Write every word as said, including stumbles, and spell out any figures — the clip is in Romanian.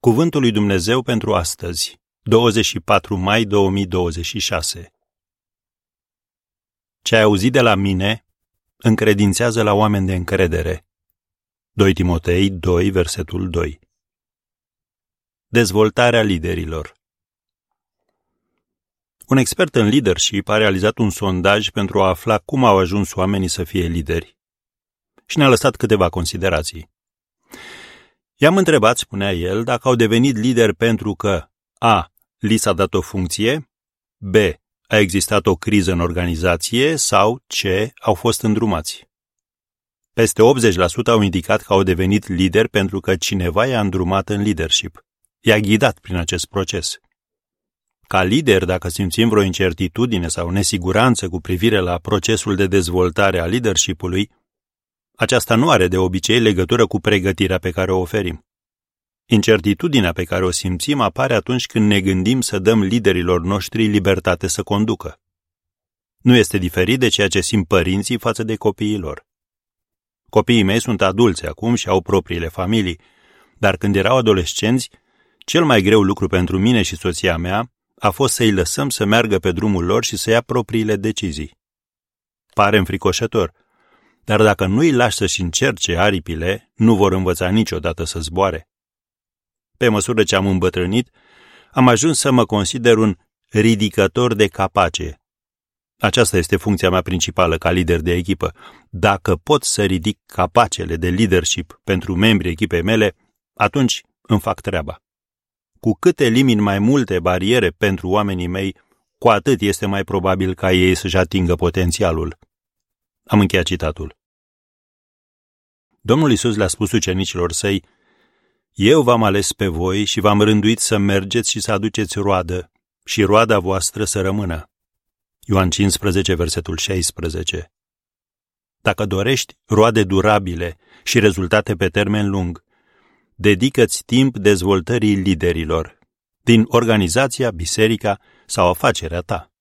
Cuvântul lui Dumnezeu pentru astăzi, douăzeci și patru mai două mii douăzeci și șase. Ce ai auzit de la mine, încredințează la oameni de încredere. doi Timotei doi, versetul doi. Dezvoltarea liderilor. Un expert în leadership a realizat un sondaj pentru a afla cum au ajuns oamenii să fie lideri. Și ne-a lăsat câteva considerații. I-am întrebat, spunea el, dacă au devenit lideri pentru că A. Li s-a dat o funcție, B. A existat o criză în organizație sau C. Au fost îndrumați. Peste optzeci la sută au indicat că au devenit lideri pentru că cineva i-a îndrumat în leadership. I-a ghidat prin acest proces. Ca lider, dacă simțim vreo incertitudine sau nesiguranță cu privire la procesul de dezvoltare a leadership-ului, aceasta nu are de obicei legătură cu pregătirea pe care o oferim. Incertitudinea pe care o simțim apare atunci când ne gândim să dăm liderilor noștri libertate să conducă. Nu este diferit de ceea ce simt părinții față de copiii lor. Copiii mei sunt adulți acum și au propriile familii, dar când erau adolescenți, cel mai greu lucru pentru mine și soția mea a fost să-i lăsăm să meargă pe drumul lor și să ia propriile decizii. Pare înfricoșător, dar dacă nu îi lași să-și încerce aripile, nu vor învăța niciodată să zboare. Pe măsură ce am îmbătrânit, am ajuns să mă consider un ridicător de capace. Aceasta este funcția mea principală ca lider de echipă. Dacă pot să ridic capacele de leadership pentru membrii echipei mele, atunci îmi fac treaba. Cu cât elimin mai multe bariere pentru oamenii mei, cu atât este mai probabil ca ei să-și atingă potențialul. Am încheiat citatul. Domnul Iisus le-a spus ucenicilor săi: Eu v-am ales pe voi și v-am rânduit să mergeți și să aduceți roadă și roada voastră să rămână. Ioan cincisprezece, versetul șaisprezece. Dacă dorești roade durabile și rezultate pe termen lung, dedică-ți timp dezvoltării liderilor, din organizația, biserica sau afacerea ta.